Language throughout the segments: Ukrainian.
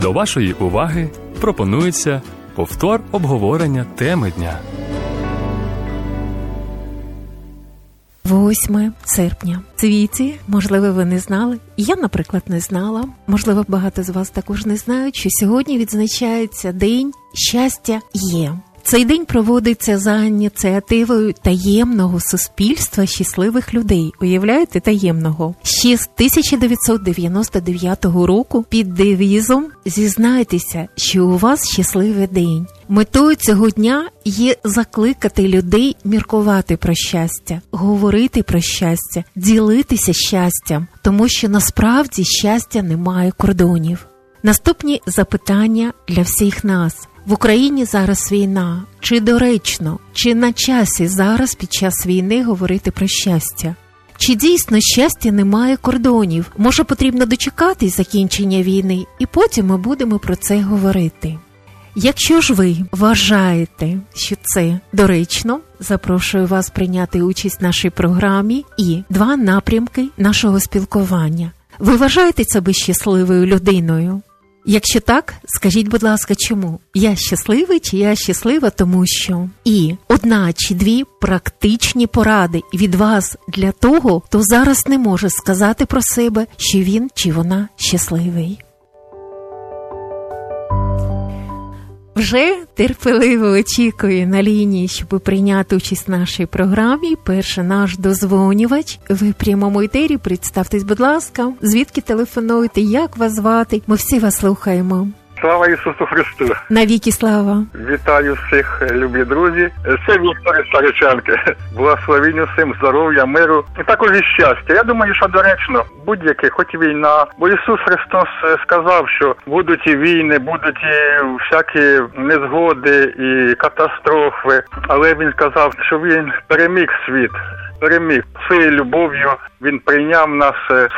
До вашої уваги пропонується повтор обговорення теми дня. 8 серпня. Світі, можливо, ви не знали, я, наприклад, не знала, можливо, багато з вас також не знають, що сьогодні відзначається День щастя є. Цей день проводиться за ініціативою таємного суспільства щасливих людей. Уявляєте, таємного? Ще з 1999 року під девізом «Зізнайтеся, що у вас щасливий день». Метою цього дня є закликати людей міркувати про щастя, говорити про щастя, ділитися щастям, тому що насправді щастя не має кордонів. Наступні запитання для всіх нас. В Україні зараз війна. Чи доречно, чи на часі зараз під час війни говорити про щастя? Чи дійсно щастя не має кордонів? Може, потрібно дочекатись закінчення війни, і потім ми будемо про це говорити. Якщо ж ви вважаєте, що це доречно, запрошую вас прийняти участь в нашій програмі і 2 напрямки нашого спілкування. Ви вважаєте себе щасливою людиною? Якщо так, скажіть, будь ласка, чому? Я щасливий чи я щаслива, тому що? І 1 чи 2 практичні поради від вас для того, хто зараз не може сказати про себе, що він чи вона щасливий. Вже терпеливо очікую на лінії, щоб прийняти участь в нашій програмі. Перший наш дозвонювач. Ви в прямому етері. Представтесь, будь ласка. Звідки телефонуєте? Як вас звати? Ми всі вас слухаємо. Слава Ісусу Христу! Навіки слава! Вітаю всіх, любі друзі! Це Віктор із Старичанки. Благословіння всім, здоров'я, миру і також і щастя. Я думаю, що доречно будь-яке, хоч і війна. Бо Ісус Христос сказав, що будуть і війни, будуть і всякі незгоди, і катастрофи. Але Він сказав, що Він переміг світ. Переміг своєю любов'ю, Він прийняв нас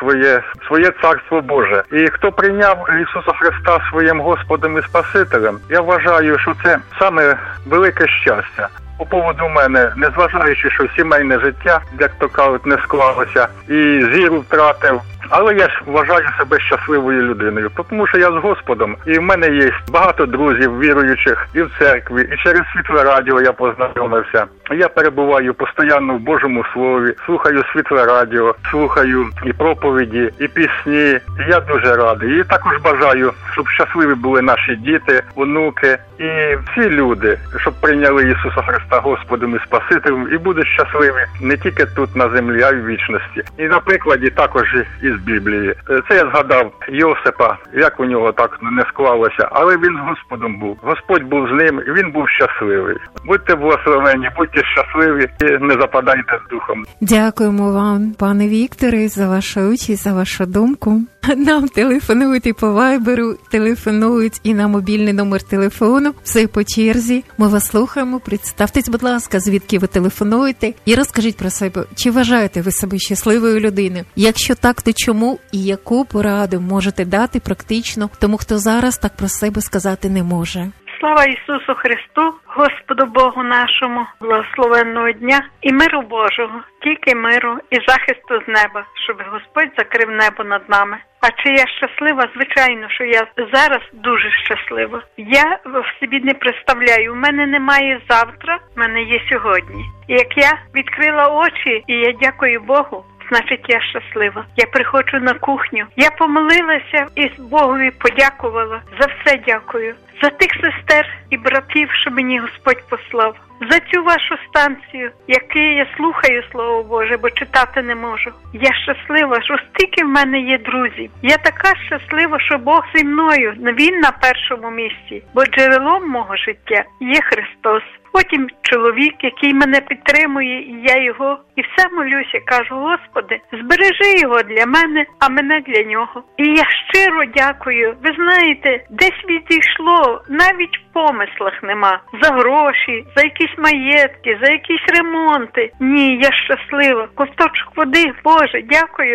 своє Царство Боже. І хто прийняв Ісуса Христа своїм Господом і Спасителем, я вважаю, що це саме велике щастя. По поводу мене, незважаючи, що сімейне життя, як то кажуть, не склалося, і зіру втратив, але я ж вважаю себе щасливою людиною, тому що я з Господом, і в мене є багато друзів віруючих і в церкві, і через Світле Радіо я познайомився. Я перебуваю постійно в Божому Слові, слухаю Світле Радіо, слухаю і проповіді, і пісні, і я дуже радий. І також бажаю, щоб щасливі були наші діти, онуки і всі люди, щоб прийняли Ісуса Христа Господом і Спасителем і будуть щасливі не тільки тут на землі, а й в вічності. І на прикладі також із Біблії. Це я згадав Йосипа, як у нього так не склалося, але він з Господом був. Господь був з ним, і він був щасливий. Будьте благословені, будьте щасливі і не западайте з духом. Дякуємо вам, пане Вікторе, за вашу участь, за вашу думку. Нам телефонують і по вайберу, телефонують і на мобільний номер телефону. Все по черзі. Ми вас слухаємо. Представтесь, будь ласка, звідки ви телефонуєте. І розкажіть про себе, чи вважаєте ви себе щасливою людиною? Якщо так, то чому і яку пораду можете дати практично тому, хто зараз так про себе сказати не може? Слава Ісусу Христу, Господу Богу нашому, благословенного дня і миру Божого, тільки миру і захисту з неба, щоб Господь закрив небо над нами. А чи я щаслива? Звичайно, що я зараз дуже щаслива. Я в собі не представляю, у мене немає завтра, в мене є сьогодні. І як я відкрила очі, і я дякую Богу, значить я щаслива. Я приходжу на кухню. Я помолилася і Богові подякувала. За все дякую. За тих сестер і братів, що мені Господь послав. За цю вашу станцію, яку я слухаю, Слово Боже, бо читати не можу. Я щаслива, що стільки в мене є друзів. Я така щаслива, що Бог зі мною. Він на першому місці, бо джерелом мого життя є Христос. Потім чоловік, який мене підтримує, і я його. І все молюся, кажу, Господи, збережи його для мене, а мене для нього. І я щиро дякую. Ви знаєте, десь відійшло, навіть в помислах нема. За гроші, за якісь маєтки, за якісь ремонти. Ні, я щаслива. Ковточок води, Боже, дякую,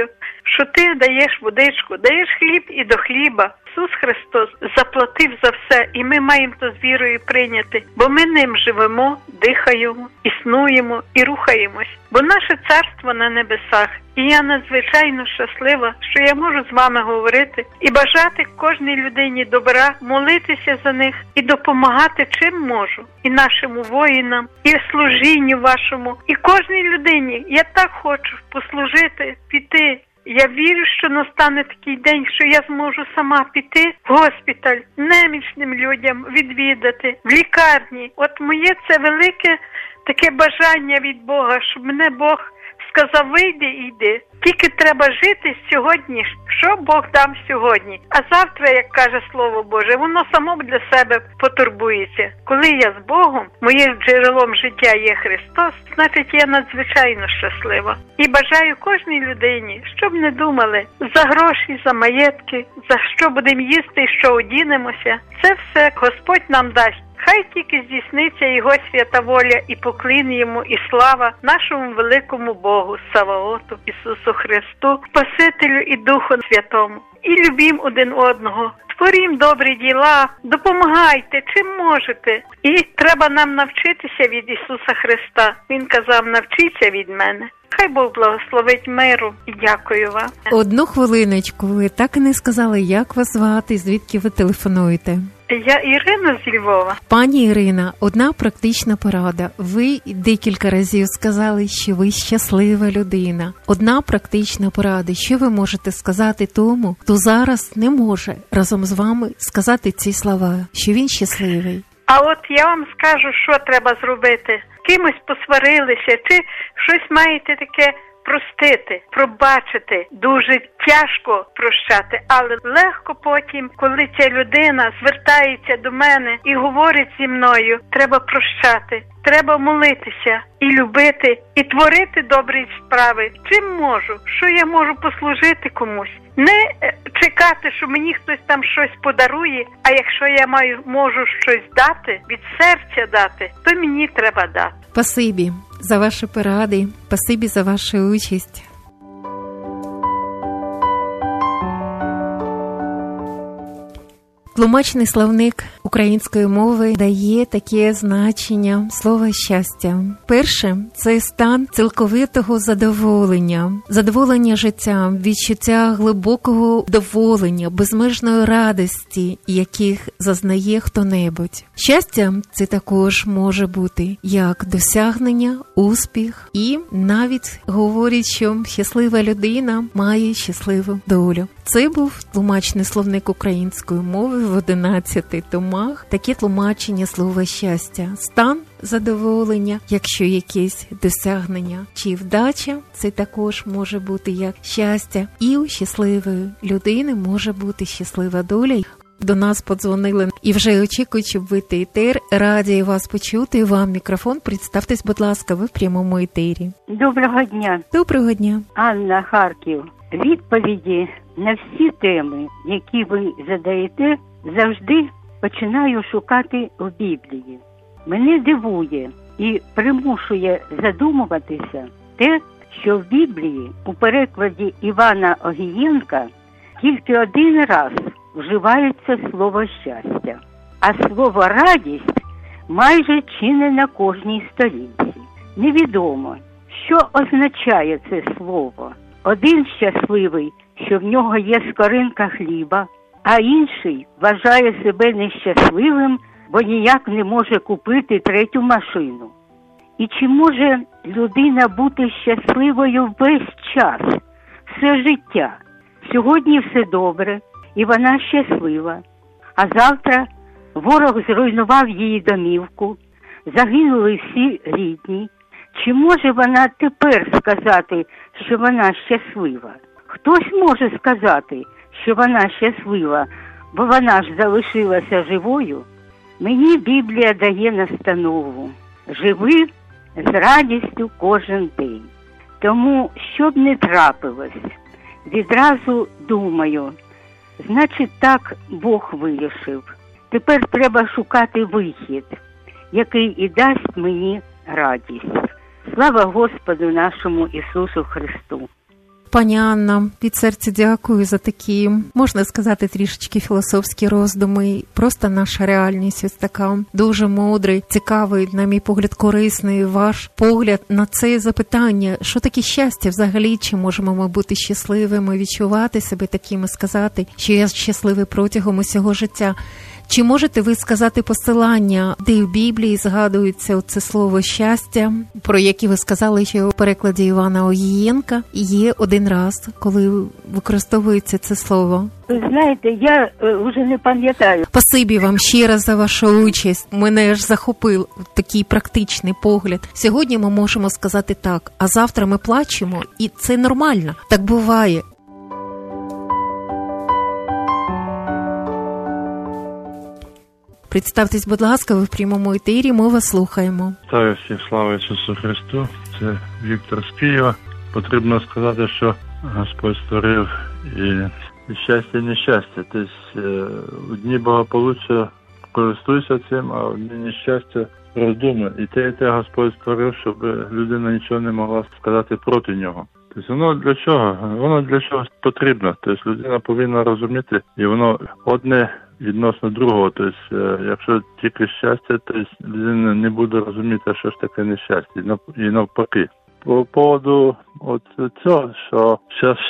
що ти даєш водичку, даєш хліб і до хліба. Ісус Христос заплатив за все, і ми маємо то з вірою прийняти, бо ми ним живемо, дихаємо, існуємо і рухаємось. Бо наше царство на небесах. І я надзвичайно щаслива, що я можу з вами говорити і бажати кожній людині добра, молитися за них і допомагати чим можу. І нашим воїнам, і служінню вашому, і кожній людині. Я так хочу послужити, піти. Я вірю, що настане такий день, що я зможу сама піти в госпіталь, немічним людям відвідати, в лікарні. От моє це велике таке бажання від Бога, щоб мене Бог сказав, вийди і йди. Тільки треба жити сьогодні, що Бог дам сьогодні. А завтра, як каже Слово Боже, воно само для себе потурбується. Коли я з Богом, моїм джерелом життя є Христос, значить я надзвичайно щаслива. І бажаю кожній людині, щоб не думали за гроші, за маєтки, за що будемо їсти і що одінемося. Це все Господь нам дасть. Хай тільки здійсниться Його свята воля і поклін Йому і слава нашому великому Богу, Саваоту, Ісусу Христу, Спасителю і Духу Святому. І любім один одного, творім добрі діла, допомагайте, чим можете. І треба нам навчитися від Ісуса Христа. Він казав, навчіться від мене. Хай Бог благословить миру і дякую вам. Одну хвилиночку, ви так і не сказали, як вас звати, звідки ви телефонуєте? Я Ірина з Львова. Пані Ірина, одна практична порада. Ви декілька разів сказали, що ви щаслива людина. Одна практична порада. Що ви можете сказати тому, хто зараз не може разом з вами сказати ці слова, що він щасливий? А от я вам скажу, що треба зробити. Кимось посварилися, чи щось маєте таке простити, пробачити. Дуже тяжко прощати, але легко потім, коли ця людина звертається до мене і говорить зі мною, треба прощати, треба молитися і любити, і творити добрі справи. Чим можу? Що я можу послужити комусь? Не чекати, що мені хтось там щось подарує, а якщо я можу щось дати, від серця дати, то мені треба дати. Спасибі за ваші поради, спасибі за вашу участь. Тлумачний словник української мови дає таке значення слова «щастя». Перше – це стан цілковитого задоволення, задоволення життям, відчуття глибокого задоволення, безмежної радості, яких зазнає хто-небудь. Щастя – це також може бути як досягнення, успіх і навіть говорять, що щаслива людина має щасливу долю. Це був тлумачний словник української мови в 11 томах. Таке тлумачення слова «щастя». Стан задоволення, якщо якесь досягнення чи вдача, це також може бути як щастя. І у щасливої людини може бути щаслива доля. До нас подзвонили і вже очікують, щоб вийти етер. Раді вас почути. Вам мікрофон. Представтесь, будь ласка, ви в прямому етері. Доброго дня. Доброго дня. Анна, Харків. Відповіді на всі теми, які ви задаєте, завжди починаю шукати в Біблії. Мене дивує і примушує задумуватися те, що в Біблії у перекладі Івана Огієнка тільки один раз вживається слово «щастя», а слово «радість» майже чи не на кожній сторінці. Невідомо, що означає це слово. Один щасливий, що в нього є скоринка хліба, а інший вважає себе нещасливим, бо ніяк не може купити третю машину. І чи може людина бути щасливою весь час, все життя? Сьогодні все добре, і вона щаслива, а завтра ворог зруйнував її домівку, загинули всі рідні. Чи може вона тепер сказати, що вона щаслива? Хтось може сказати, що вона щаслива, бо вона ж залишилася живою? Мені Біблія дає настанову: живи з радістю кожен день. Тому, що б не трапилось, відразу думаю, значить так Бог вирішив. Тепер треба шукати вихід, який і дасть мені радість. Слава Господу нашому Ісусу Христу! Пані Анна, від серця дякую за такі, можна сказати, трішечки філософські роздуми. Просто наша реальність ось така. Дуже мудрий, цікавий, на мій погляд, корисний ваш погляд на це запитання. Що таке щастя взагалі? Чи можемо ми бути щасливими, відчувати себе такими, сказати, що я щасливий протягом усього життя? Чи можете ви сказати посилання, де в Біблії згадується оце слово «щастя», про яке ви сказали, що у перекладі Івана Огієнка є один раз, коли використовується це слово? Ви знаєте, я вже не пам'ятаю. Спасибі вам ще раз за вашу участь. Мене аж захопив такий практичний погляд. Сьогодні ми можемо сказати так, а завтра ми плачемо, і це нормально. Так буває. Представтесь, будь ласка, ви в прямому етері, ми вас слухаємо. Вітаю всіх, слава Ісусу Христу. Це Віктор з Києва. Потрібно сказати, що Господь створив і щастя, і нещастя. Тобто у дні благополуччя користуйся цим, а в дні нещастя роздумуй. І те Господь створив, щоб людина нічого не могла сказати проти нього. Тобто воно для чого? Воно для чогось потрібно. Тобто людина повинна розуміти, і воно одне відносно другого. Тобто, якщо тільки щастя, то людина не буде розуміти, що ж таке нещастя. І навпаки. По поводу от цього, що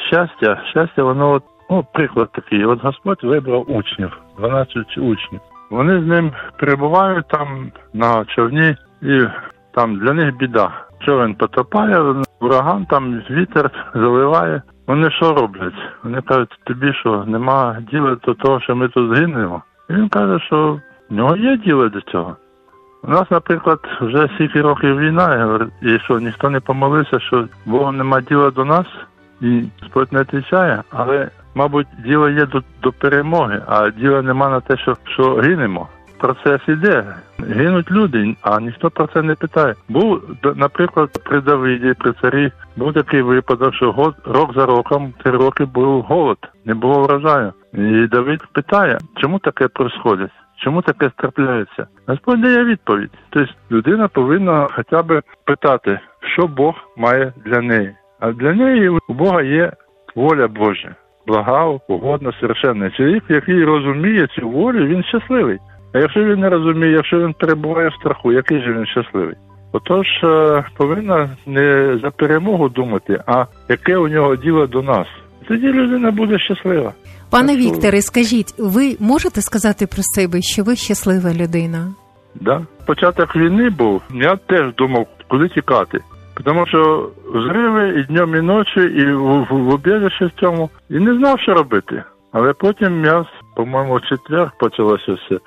щастя, воно, приклад такий. От Господь вибрав учнів, 12 учнів. Вони з ним перебувають там на човні, і там для них біда. Човен потопає, ураган, там вітер заливає. Вони що роблять? Вони кажуть, тобі що, нема діла до того, що ми тут згинемо? І він каже, що в нього є діло до цього. У нас, наприклад, вже стільки років війна, і що, ніхто не помолився, що Богу нема діла до нас, і Господь не відповідає, але, мабуть, діло є до перемоги, а діла нема на те, що гинемо. Процес іде, гинуть люди, а ніхто про це не питає. Був, наприклад, при Давиді, при царі, був такий випадок, що рок за роком, 3 роки був голод, не було врожаю. І Давид питає, чому таке відбувається? Чому таке трапляється? Господь дає відповідь. Тобто людина повинна хоча б питати, що Бог має для неї. А для неї у Бога є воля Божа, блага, угодна, совершенна. Чоловік, який розуміє цю волю, він щасливий. А якщо він не розуміє, якщо він перебуває в страху, який же він щасливий? Отож, повинна не за перемогу думати, а яке у нього діло до нас. Тоді людина буде щаслива. Пане Вікторе, скажіть, ви можете сказати про себе, що ви щаслива людина? Да. Початок війни був, я теж думав, куди тікати. Тому що зриви і днем, і ночі, і в убіжищі в цьому, і не знав, що робити. Але потім по-моєму, в четвер почалося все.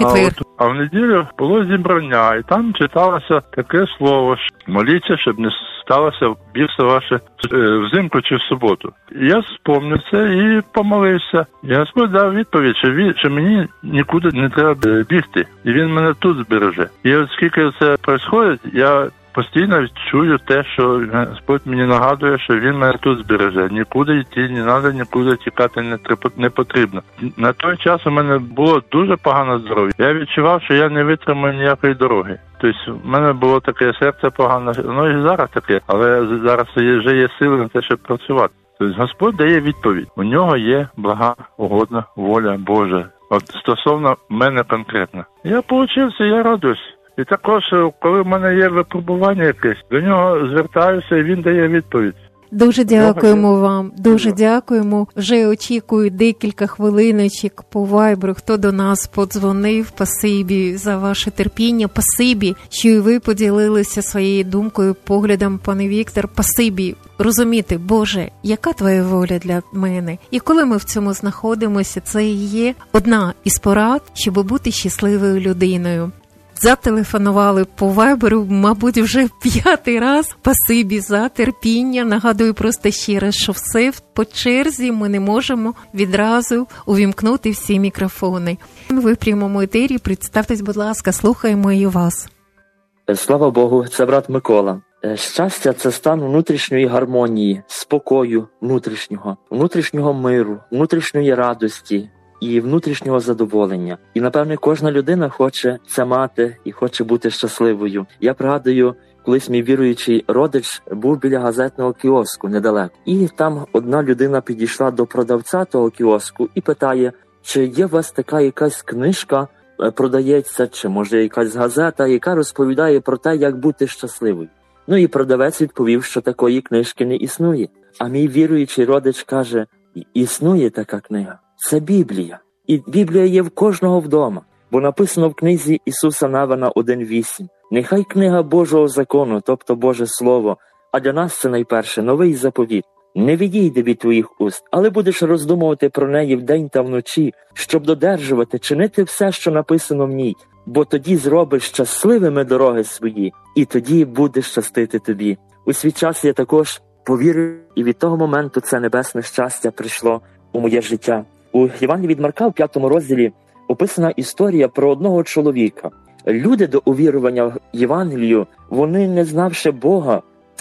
А в неділю було зібрання, і там читалося таке слово, що моліться, щоб не сталося бігство ваше взимку чи в суботу. І я спомнив це і помолився. І Господь дав відповідь, що мені нікуди не треба бігти, і Він мене тут збереже. І от скільки це відбувається, я постійно чую те, що Господь мені нагадує, що Він мене тут збереже. Нікуди йти не треба, нікуди тікати не потрібно. На той час у мене було дуже погане здоров'я. Я відчував, що я не витримаю ніякої дороги. Тобто в мене було таке серце погане, і зараз таке, але зараз вже є сили на те, щоб працювати. Тобто Господь дає відповідь. У нього є блага, угодна воля Божа. От стосовно мене конкретно. Я повчився, я радуюсь. І також, коли в мене є випробування якесь, до нього звертаюся, і він дає відповідь. Дуже дякуємо вам, дуже дякуємо. Вже очікую декілька хвилиночок по вайберу, хто до нас подзвонив. Спасибі за ваше терпіння, спасибі, що і ви поділилися своєю думкою, поглядом, пане Віктор. Спасибі. Розуміти, Боже, яка твоя воля для мене? І коли ми в цьому знаходимося, це і є одна із порад, щоб бути щасливою людиною. Зателефонували по вайберу, мабуть, вже 5-й раз. Спасибі за терпіння. Нагадую просто ще раз, що все по черзі, ми не можемо відразу увімкнути всі мікрофони. Ви в прямому етері, представтесь, будь ласка, слухаємо і вас. Слава Богу, це брат Микола. Щастя – це стан внутрішньої гармонії, спокою внутрішнього миру, внутрішньої радості і внутрішнього задоволення. І, напевне, кожна людина хоче це мати і хоче бути щасливою. Я пригадую, колись мій віруючий родич був біля газетного кіоску недалеко. І там одна людина підійшла до продавця того кіоску і питає, чи є у вас така якась книжка, продається, чи може якась газета, яка розповідає про те, як бути щасливою. Ну і продавець відповів, що такої книжки не існує. А мій віруючий родич каже, існує така книга. Це Біблія. І Біблія є в кожного вдома. Бо написано в книзі Ісуса Навина 1.8. Нехай книга Божого закону, тобто Боже Слово, а для нас це найперше новий заповіт. Не відійде від твоїх уст, але будеш роздумувати про неї вдень та вночі, щоб додержувати, чинити все, що написано в ній, бо тоді зробиш щасливими дороги свої, і тоді буде щастити тобі. У свій час я також повірив, і від того моменту це небесне щастя прийшло у моє життя. У Євангелії від Марка, в 5 розділі, описана історія про одного чоловіка. Люди до увірування в Євангелію, вони, не знавши Бога,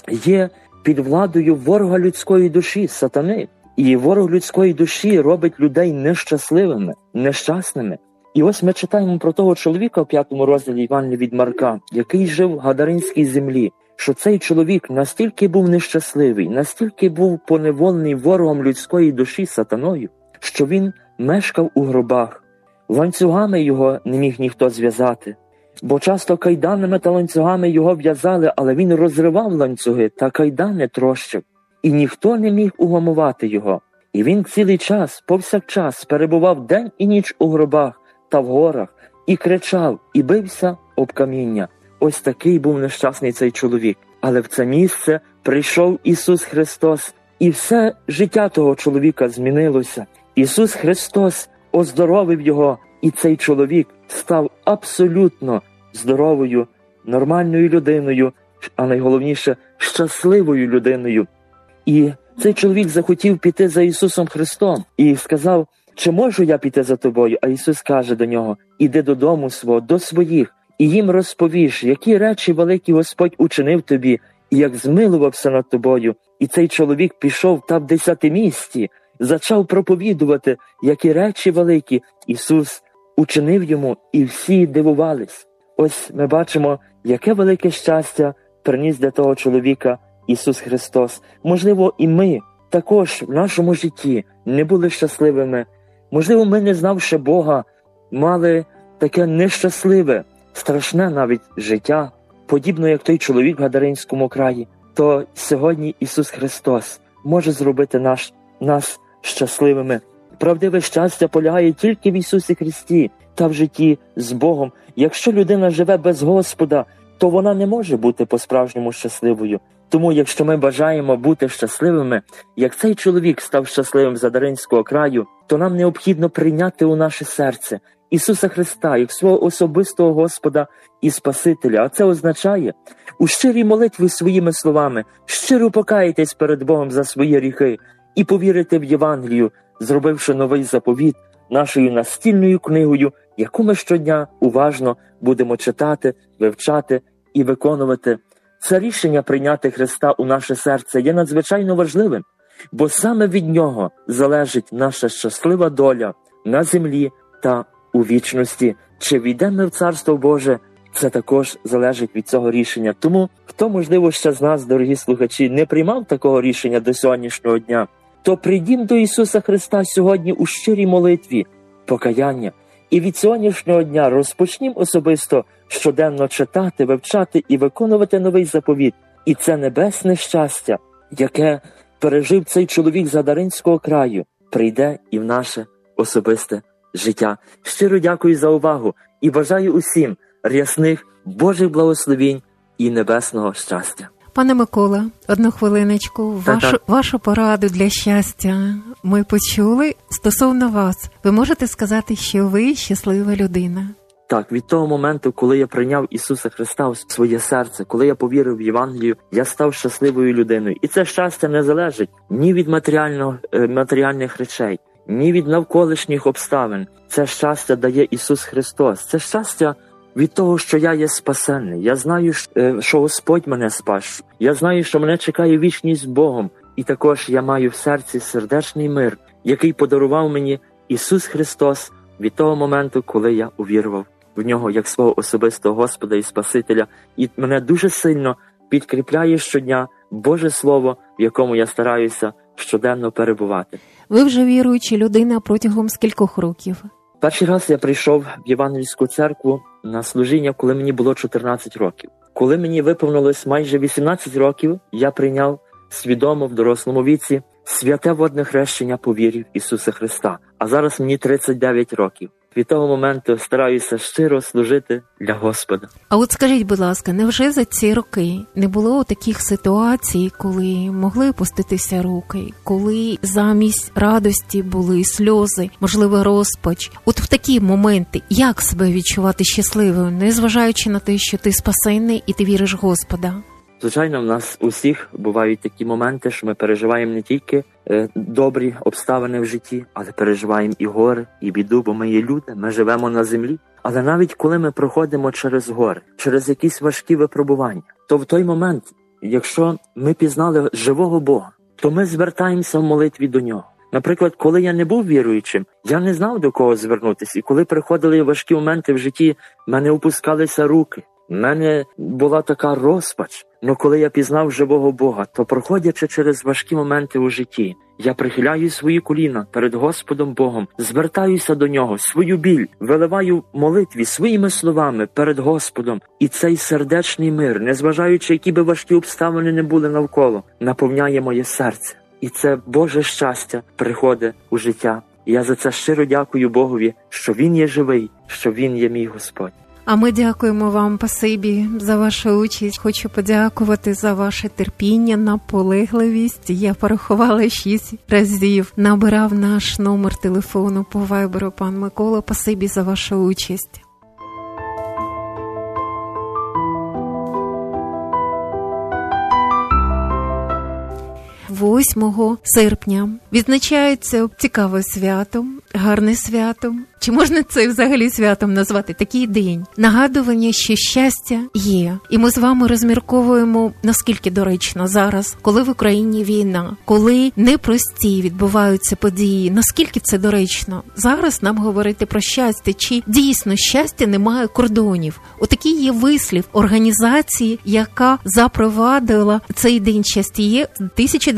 є під владою ворога людської душі, сатани. І ворог людської душі робить людей нещасливими, нещасними. І ось ми читаємо про того чоловіка в 5 розділі Євангелія від Марка, який жив в Гадаринській землі, що цей чоловік настільки був нещасливий, настільки був поневолений ворогом людської душі, сатаною, що він мешкав у гробах. Ланцюгами його не міг ніхто зв'язати, бо часто кайданами та ланцюгами його в'язали, але він розривав ланцюги та кайдани трощив, і ніхто не міг угамувати його. І він цілий час, повсякчас, перебував день і ніч у гробах та в горах, і кричав, і бився об каміння. Ось такий був нещасний цей чоловік. Але в це місце прийшов Ісус Христос, і все життя того чоловіка змінилося. Ісус Христос оздоровив його, і цей чоловік став абсолютно здоровою, нормальною людиною, а найголовніше – щасливою людиною. І цей чоловік захотів піти за Ісусом Христом і сказав, чи можу я піти за тобою? А Ісус каже до нього, іди додому свого, до своїх, і їм розповіш, які речі великі Господь учинив тобі, і як змилувався над тобою. І цей чоловік пішов та в 10 місті, зачав проповідувати, які речі великі Ісус учинив йому, і всі дивувались. Ось ми бачимо, яке велике щастя приніс для того чоловіка Ісус Христос. Можливо, і ми також в нашому житті не були щасливими. Можливо, ми, не знавши Бога, мали таке нещасливе, страшне навіть життя, подібно як той чоловік в Гадаринському краї. То сьогодні Ісус Христос може зробити нас щасливими. Правдиве щастя полягає тільки в Ісусі Христі та в житті з Богом. Якщо людина живе без Господа, то вона не може бути по-справжньому щасливою. Тому, якщо ми бажаємо бути щасливими, як цей чоловік став щасливим з Гадаринського краю, то нам необхідно прийняти у наше серце Ісуса Христа як свого особистого Господа і Спасителя. А це означає у щирій молитві своїми словами щиро покаятись перед Богом за свої гріхи і повірити в Євангелію, зробивши новий заповіт нашою настільною книгою, яку ми щодня уважно будемо читати, вивчати і виконувати. Це рішення прийняти Христа у наше серце є надзвичайно важливим, бо саме від Нього залежить наша щаслива доля на землі та у вічності. Чи війдемо ми в Царство Боже, це також залежить від цього рішення. Тому, хто, можливо, ще з нас, дорогі слухачі, не приймав такого рішення до сьогоднішнього дня, то прийдім до Ісуса Христа сьогодні у щирій молитві, покаяння. І від сьогоднішнього дня розпочнім особисто щоденно читати, вивчати і виконувати новий заповіт. І це небесне щастя, яке пережив цей чоловік з Гадаринського краю, прийде і в наше особисте життя. Щиро дякую за увагу і бажаю усім рясних Божих благословінь і небесного щастя. Пане Микола, одну хвилиночку. Вашу пораду для щастя ми почули стосовно вас. Ви можете сказати, що ви щаслива людина? Так, від того моменту, коли я прийняв Ісуса Христа в своє серце, коли я повірив в Євангелію, я став щасливою людиною. І це щастя не залежить ні від матеріальних речей, ні від навколишніх обставин. Це щастя дає Ісус Христос. Це щастя від того, що я є спасенний. Я знаю, що Господь мене спас. Я знаю, що мене чекає вічність з Богом. І також я маю в серці сердечний мир, який подарував мені Ісус Христос від того моменту, коли я увірував в Нього як свого особистого Господа і Спасителя. І мене дуже сильно підкріпляє щодня Боже Слово, в якому я стараюся щоденно перебувати. Ви вже віруюча людина протягом скількох років? Перший раз я прийшов в Євангельську церкву на служіння, коли мені було 14 років. Коли мені виповнилось майже 18 років, я прийняв свідомо в дорослому віці святе водне хрещення по вірі в Ісуса Христа. А зараз мені 39 років. Від того моменту стараюся щиро служити для Господа. А от скажіть, будь ласка, невже за ці роки не було таких ситуацій, коли могли опуститися руки, коли замість радості були сльози, можливо, розпач? От в такі моменти як себе відчувати щасливою, незважаючи на те, що ти спасенний і ти віриш в Господа? Звичайно, в нас усіх бувають такі моменти, що ми переживаємо не тільки добрі обставини в житті, але переживаємо і гори, і біду, бо ми є люди, ми живемо на землі. Але навіть коли ми проходимо через гори, через якісь важкі випробування, то в той момент, якщо ми пізнали живого Бога, то ми звертаємося в молитві до Нього. Наприклад, коли я не був віруючим, я не знав, до кого звернутися. І коли приходили важкі моменти в житті, в мене опускалися руки. В мене була така розпач, але коли я пізнав живого Бога, то проходячи через важкі моменти у житті, я прихиляю свої коліна перед Господом Богом, звертаюся до Нього, свою біль виливаю в молитві своїми словами перед Господом. І цей сердечний мир, незважаючи, які би важкі обставини не були навколо, наповняє моє серце. І це Боже щастя приходить у життя. І я за це щиро дякую Богові, що Він є живий, що Він є мій Господь. А ми дякуємо вам, спасибі, за вашу участь. Хочу подякувати за ваше терпіння, наполегливість. Я порахувала 6 разів. Набирав наш номер телефону по вайберу пан Микола. Спасибі за вашу участь. 8 серпня відзначається цікаве свято, гарне свято. Чи можна це взагалі святом назвати? Такий день. Нагадування, що щастя є. І ми з вами розмірковуємо, наскільки доречно зараз, коли в Україні війна, коли непрості відбуваються події, наскільки це доречно зараз нам говорити про щастя, чи дійсно щастя не має кордонів. Отакий є вислів організації, яка запровадила цей день щастя є з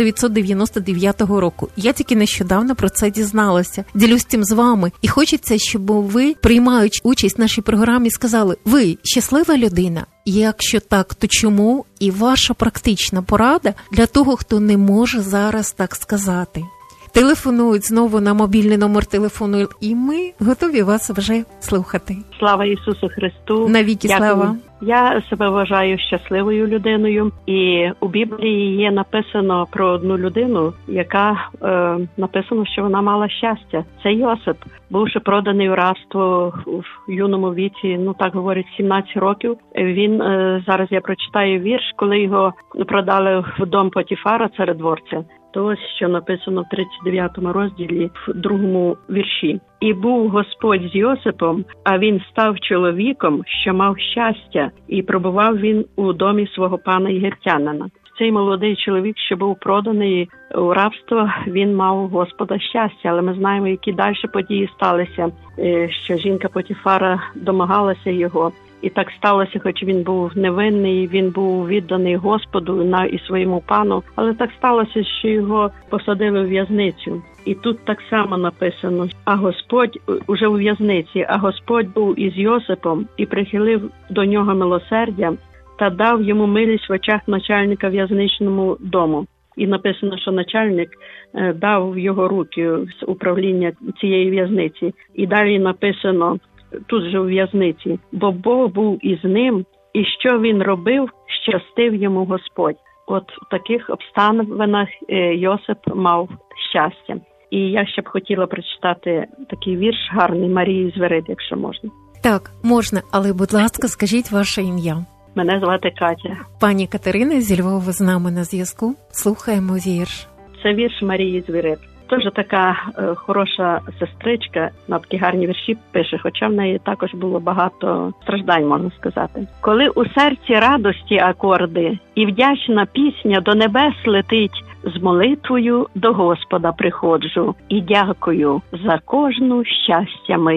1999 року. Я тільки нещодавно про це дізналася. Ділюсь цим з вами. І хочеться, щоб ви, приймаючи участь в нашій програмі, сказали, ви щаслива людина? Якщо так, то чому? І ваша практична порада для того, хто не може зараз так сказати. Телефонують знову на мобільний номер телефону, і ми готові вас вже слухати. Слава Ісусу Христу! Навіки слава! Я себе вважаю щасливою людиною, і у Біблії є написано про одну людину, яка написано, що вона мала щастя. Це Йосип, бувши проданий у рабство в юному віці, так говорять, 17 років. Він, зараз я прочитаю вірш, коли його продали в дом Потіфара, царедворця. То ось, що написано в 39 розділі, в 2 вірші. «І був Господь з Йосипом, а він став чоловіком, що мав щастя, і пробував він у домі свого пана єгиптянина». Цей молодий чоловік, що був проданий у рабство, він мав у Господа щастя. Але ми знаємо, які далі події сталися, що жінка Потіфара домагалася його. І так сталося, хоч він був невинний, він був відданий Господу і своєму пану, але так сталося, що його посадили в в'язницю. І тут так само написано, а Господь, уже у в'язниці, а Господь був із Йосипом і прихилив до нього милосердя та дав йому милість в очах начальника в'язничному дому. І написано, що начальник дав в його руки з управління цієї в'язниці. І далі написано, тут же у в'язниці, бо Бог був із ним, і що він робив, щастив йому Господь. От в таких обставинах Йосип мав щастя. І я ще б хотіла прочитати такий вірш гарний Марії Звірид, якщо можна. Так, можна, але, будь ласка, скажіть ваше ім'я. Мене звати Катя. Пані Катерина зі Львова з нами на зв'язку. Слухаємо вірш. Це вірш Марії Звірид. Теж така хороша сестричка, на такі гарні вірші пише, хоча в неї також було багато страждань, можна сказати. Коли у серці радості акорди і вдячна пісня до небес летить, з молитвою до Господа приходжу і дякую за кожну щастя мить.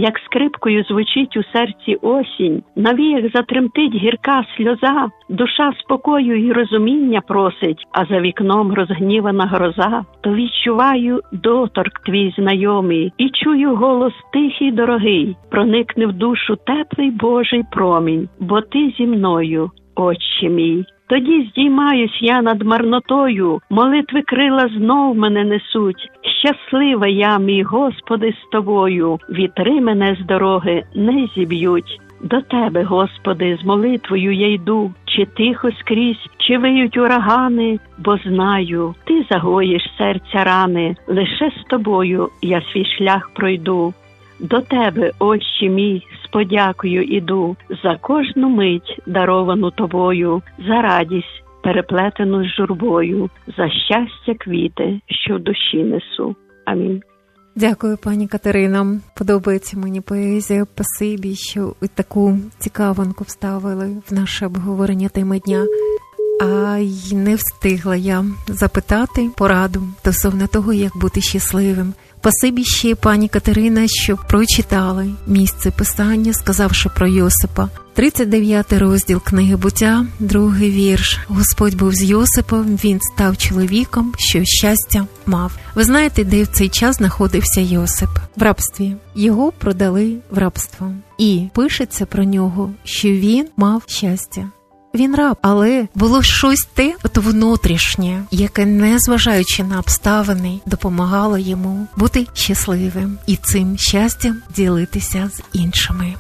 як скрипкою звучить у серці осінь, навіяк затремтить гірка сльоза, душа спокою й розуміння просить, а за вікном розгнівана гроза, то відчуваю доторк твій знайомий і чую голос тихий дорогий, проникне в душу теплий Божий промінь, бо ти зі мною, Отче мій. Тоді здіймаюсь я над марнотою, молитви крила знов мене несуть. Щаслива я, мій Господи, з Тобою, вітри мене з дороги не зіб'ють. До Тебе, Господи, з молитвою я йду, чи тихо скрізь, чи виють урагани, бо знаю, Ти загоїш серця рани, лише з Тобою я свій шлях пройду. До Тебе, Отче мій, з подякою іду, за кожну мить, даровану Тобою, за радість, переплетену з журбою, за щастя квіти, що в душі несу. Амінь. Дякую, пані Катерино. Подобається мені поезія. Спасибі, що таку цікавинку вставили в наше обговорення теми дня. А й не встигла я запитати пораду стосовно того, як бути щасливим. Спасибі ще, пані Катерина, що прочитали місце Писання, сказавши про Йосипа. 39 розділ книги Буття, 2-й вірш. Господь був з Йосипом, він став чоловіком, що щастя мав. Ви знаєте, де в цей час знаходився Йосип? В рабстві. Його продали в рабство. І пишеться про нього, що він мав щастя. Він раб, але було щось те, от внутрішнє, яке, незважаючи на обставини, допомагало йому бути щасливим і цим щастям ділитися з іншими.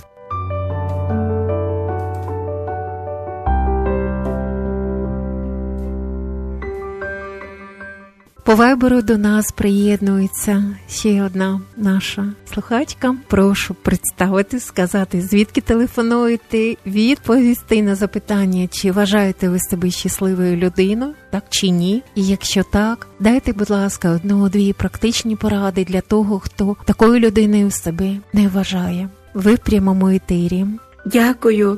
По вайберу до нас приєднується ще одна наша слухачка. Прошу представити, сказати, звідки телефонуєте, відповісти на запитання, чи вважаєте ви себе щасливою людиною, так чи ні. І якщо так, дайте, будь ласка, 1-2 практичні поради для того, хто такою людиною себе не вважає. Ви в прямому етері. Дякую,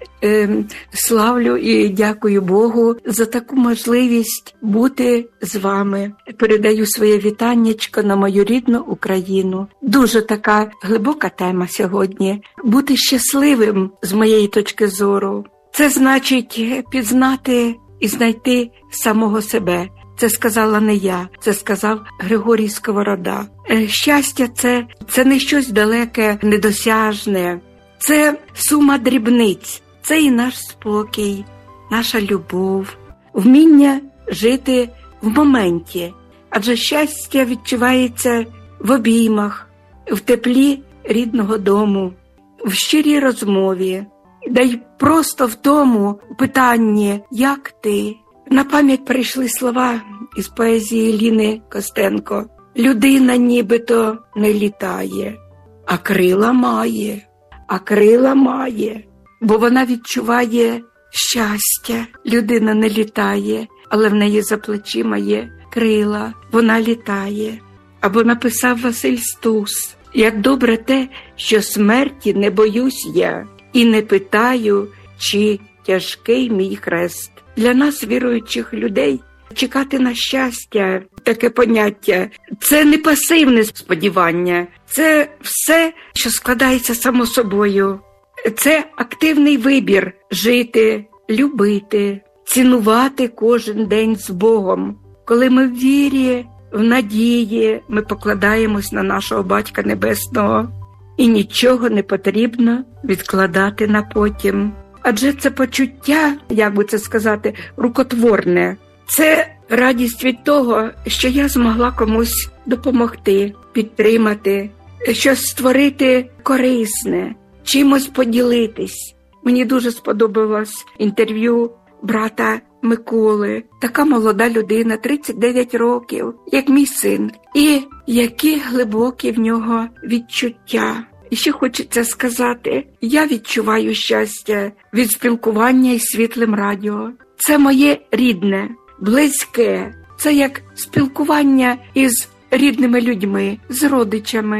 славлю і дякую Богу за таку можливість бути з вами. Передаю своє вітаннячко на мою рідну Україну. Дуже така глибока тема сьогодні. Бути щасливим, з моєї точки зору, це значить пізнати і знайти самого себе. Це сказала не я, це сказав Григорій Сковорода. Щастя – це не щось далеке, недосяжне. Це сума дрібниць, це і наш спокій, наша любов, вміння жити в моменті. Адже щастя відчувається в обіймах, в теплі рідного дому, в щирій розмові, да й просто в тому питанні «Як ти?». На пам'ять прийшли слова із поезії Ліни Костенко. «Людина нібито не літає, а крила має». А крила має, бо вона відчуває щастя. Людина не літає, але в неї за плечима є крила. Вона літає. Або написав Василь Стус: «Як добре те, що смерті не боюсь я, і не питаю, чи тяжкий мій хрест». Для нас, віруючих людей, чекати на щастя, таке поняття, це не пасивне сподівання, це все, що складається само собою. Це активний вибір жити, любити, цінувати кожен день з Богом. Коли ми в вірі, в надії, ми покладаємось на нашого Батька Небесного, і нічого не потрібно відкладати на потім. Адже це почуття, як би це сказати, рукотворне. Це радість від того, що я змогла комусь допомогти, підтримати, щось створити корисне, чимось поділитись. Мені дуже сподобалось інтерв'ю брата Миколи. Така молода людина, 39 років, як мій син. І які глибокі в нього відчуття. І ще хочеться сказати, я відчуваю щастя від спілкування із Світлим радіо. Це моє рідне, близьке. Це як спілкування із рідними людьми, з родичами.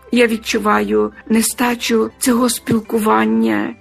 я відчуваю нестачу цього спілкування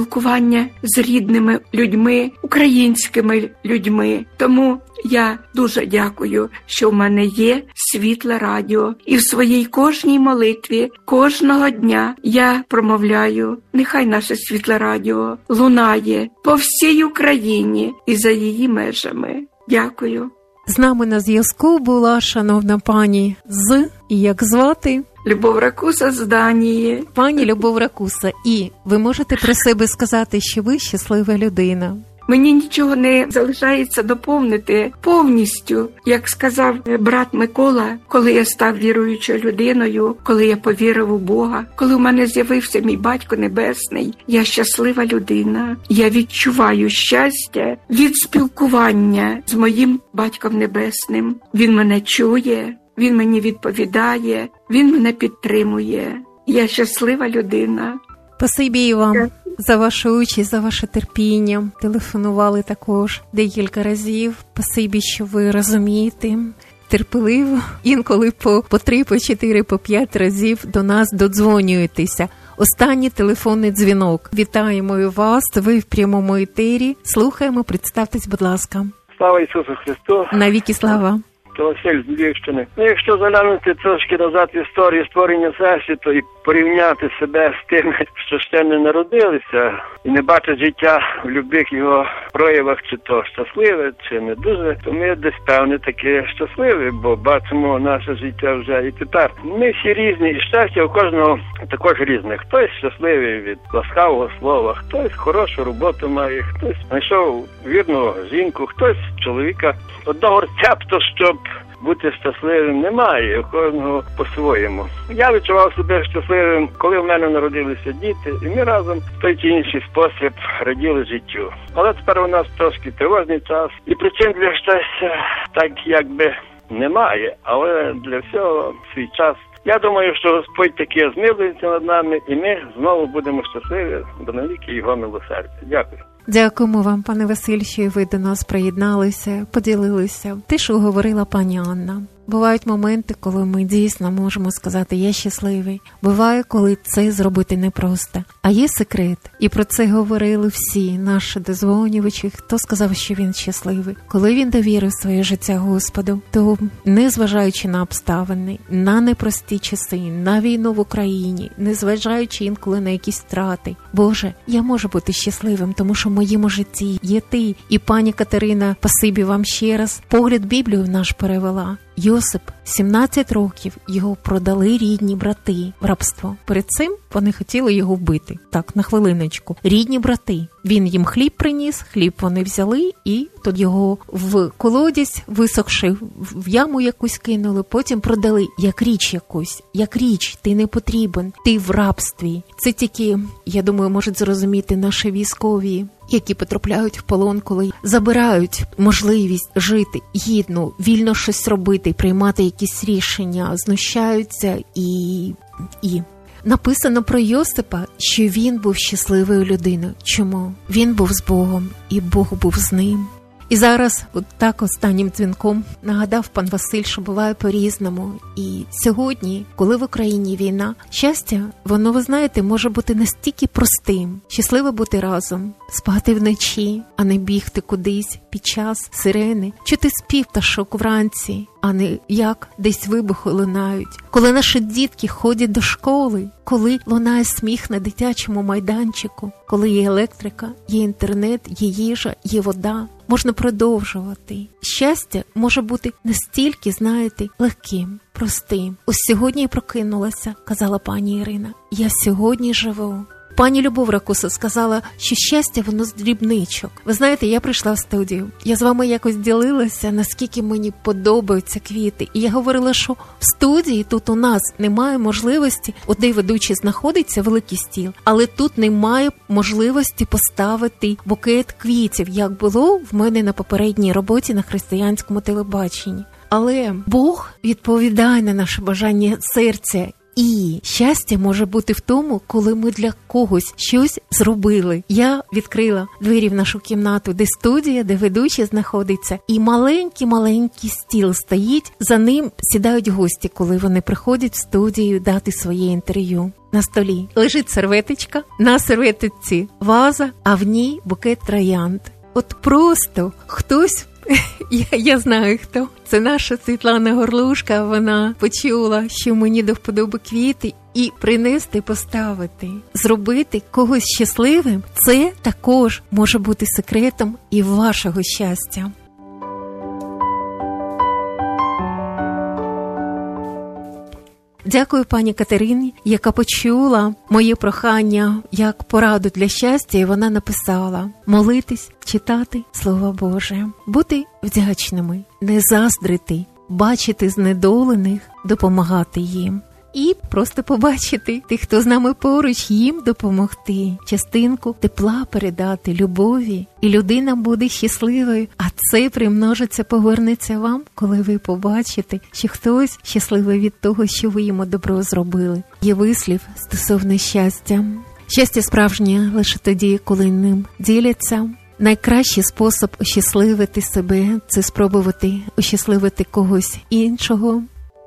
з рідними людьми, українськими людьми. Тому я дуже дякую, що в мене є Світле Радіо. І в своїй кожній молитві, кожного дня я промовляю, нехай наше Світле Радіо лунає по всій Україні і за її межами. Дякую. З нами на зв'язку була шановна пані і як звати? Любов Ракуса з Данії. Пані Любов Ракуса, і ви можете про себе сказати, що ви щаслива людина. Мені нічого не залишається доповнити повністю. Як сказав брат Микола, коли я став віруючою людиною, коли я повірив у Бога, коли в мене з'явився мій Батько Небесний, я щаслива людина. Я відчуваю щастя від спілкування з моїм Батьком Небесним. Він мене чує, він мені відповідає, він мене підтримує. Я щаслива людина. Спасибі вам за вашу участь, за ваше терпіння. Телефонували також декілька разів. Спасибі, що ви розумієте, терпеливо. Інколи по 3, по 4, по 5 разів до нас додзвонюєтеся. Останній телефонний дзвінок. Вітаємо і вас, ви в прямому етері. Слухаємо, представтесь, будь ласка. Слава Ісусу Христу! Навіки слава! То Василь з Львівщини. Якщо заглянути трошки назад в історію створення Всесвіту і порівняти себе з тими, що ще не народилися, і не бачать життя в любих його проявах, чи то щасливе, чи не дуже, то ми десь певне таки щасливі, бо бачимо наше життя вже і тепер. Ми всі різні, і щастя у кожного також різне. Хтось щасливий від ласкавого слова, хтось хорошу роботу має, хтось знайшов вірну жінку, хтось чоловіка. Одного рецепту, щоб бути щасливим, немає, у кожного по-своєму. Я відчував себе щасливим, коли в мене народилися діти, і ми разом в той чи інший спосіб раділи життю. Але тепер у нас трошки тривожний час, і причин для щастя так якби немає, але для всього свій час. Я думаю, що Господь таки змилується над нами, і ми знову будемо щасливі до навіки Його милосердя. Дякую. Дякуємо вам, пане Василь, що ви до нас приєдналися, поділилися. Те, що говорила пані Анна. Бувають моменти, коли ми дійсно можемо сказати «я щасливий». Буває, коли це зробити непросто. А є секрет. І про це говорили всі наші дозвонювачі. Хто сказав, що він щасливий? Коли він довірив своє життя Господу, то, незважаючи на обставини, на непрості часи, на війну в Україні, незважаючи інколи на якісь втрати, Боже, я можу бути щасливим, тому що в моєму житті є Ти. І пані Катерина, спасибі вам ще раз. Погляд Біблію наш перевела. Йосип, 17 років, його продали рідні брати в рабство. Перед цим вони хотіли його вбити. Так, на хвилиночку. Рідні брати. Він їм хліб приніс, хліб вони взяли, і тут його в колодязь висохши, в яму якусь кинули, потім продали як річ якусь. Як річ, ти не потрібен, ти в рабстві. Це тільки, я думаю, можуть зрозуміти наші військові, які потрапляють в полон, коли забирають можливість жити гідно, вільно щось робити, приймати якісь рішення, знущаються і... Написано про Йосипа, що він був щасливою людиною. Чому? Він був з Богом, і Бог був з ним. І зараз, от так останнім дзвінком, нагадав пан Василь, що буває по-різному. І сьогодні, коли в Україні війна, щастя, воно, ви знаєте, може бути настільки простим. Щасливо бути разом, спати вночі, а не бігти кудись під час сирени, чути спів пташок вранці, а не як десь вибухи лунають. Коли наші дітки ходять до школи, коли лунає сміх на дитячому майданчику, коли є електрика, є інтернет, є їжа, є вода, можна продовжувати. Щастя може бути настільки, знаєте, легким, простим. Ось сьогодні я прокинулася, казала пані Ірина. Я сьогодні живу. Пані Любов Ракуса сказала, що щастя, воно з дрібничок. Ви знаєте, я прийшла в студію, я з вами якось ділилася, наскільки мені подобаються квіти. І я говорила, що в студії тут у нас немає можливості, де ведучий знаходиться, великий стіл, але тут немає можливості поставити букет квітів, як було в мене на попередній роботі на християнському телебаченні. Але Бог відповідає на наше бажання серця. І щастя може бути в тому, коли ми для когось щось зробили. Я відкрила двері в нашу кімнату, де студія, де ведучий знаходиться, і маленький стіл стоїть, за ним сідають гості, коли вони приходять в студію дати своє інтерв'ю. На столі лежить серветочка, на серветочці ваза, а в ній букет троянд. От просто хтось, я знаю хто, це наша Світлана Горлушка, вона почула, що мені до вподоби квіти, і принести, поставити, зробити когось щасливим, це також може бути секретом і вашого щастя. Дякую пані Катерині, яка почула моє прохання як пораду для щастя, і вона написала: молитись, читати Слово Боже, бути вдячними, не заздрити, бачити знедолених, допомагати їм. І просто побачити тих, хто з нами поруч, їм допомогти, частинку тепла передати, любові, і людина буде щасливою, а це примножиться, повернеться вам, коли ви побачите, що хтось щасливий від того, що ви йому добро зробили. Є вислів стосовно щастя. Щастя справжнє лише тоді, коли ним діляться. Найкращий спосіб ощасливити себе – це спробувати ощасливити когось іншого.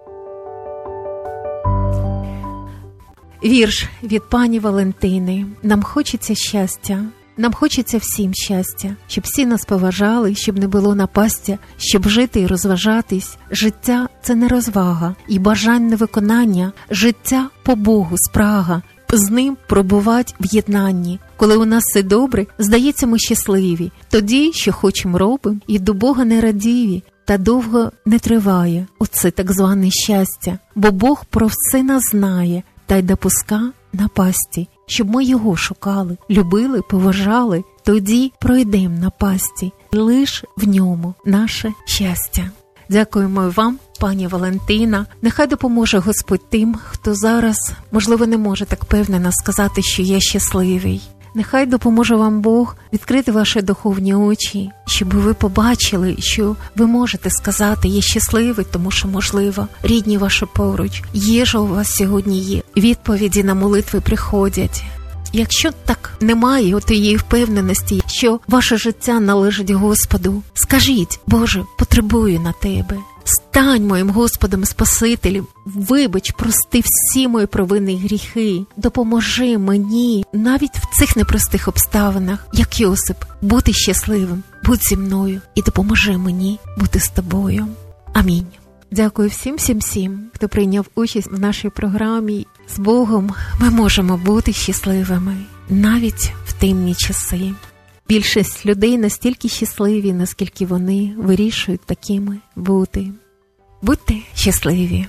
Вірш від пані Валентини. Нам хочеться щастя, нам хочеться всім щастя, щоб всі нас поважали, щоб не було напастя, щоб жити і розважатись. Життя – це не розвага і бажань виконання. Життя по Богу спрага, з ним пробувати в єднанні. Коли у нас все добре, здається, ми щасливі. Тоді, що хочемо, робимо, і до Бога не радіві. Та довго не триває оце так зване щастя, бо Бог про все нас знає, та й допуска напасті, щоб ми його шукали, любили, поважали, тоді пройдем напасті, лиш в ньому наше щастя. Дякуємо вам, пані Валентина. Нехай допоможе Господь тим, хто зараз, можливо, не може так впевнено сказати, що я щасливий. Нехай допоможе вам Бог відкрити ваші духовні очі, щоб ви побачили, що ви можете сказати: я щасливий, тому що, можливо, рідні ваші поруч, їжа у вас сьогодні є, відповіді на молитви приходять. Якщо так немає отієї впевненості, що ваше життя належить Господу, скажіть: Боже, потребую на Тебе. Стань моїм Господом Спасителем, вибач, прости всі мої провини і гріхи, допоможи мені навіть в цих непростих обставинах, як Йосип, бути щасливим, будь зі мною і допоможи мені бути з тобою. Амінь. Дякую всім, хто прийняв участь в нашій програмі. З Богом ми можемо бути щасливими навіть в темні часи. Більшість людей настільки щасливі, наскільки вони вирішують такими бути. Будьте щасливі.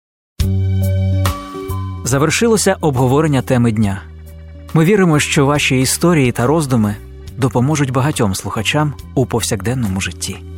Завершилося обговорення теми дня. Ми віримо, що ваші історії та роздуми допоможуть багатьом слухачам у повсякденному житті.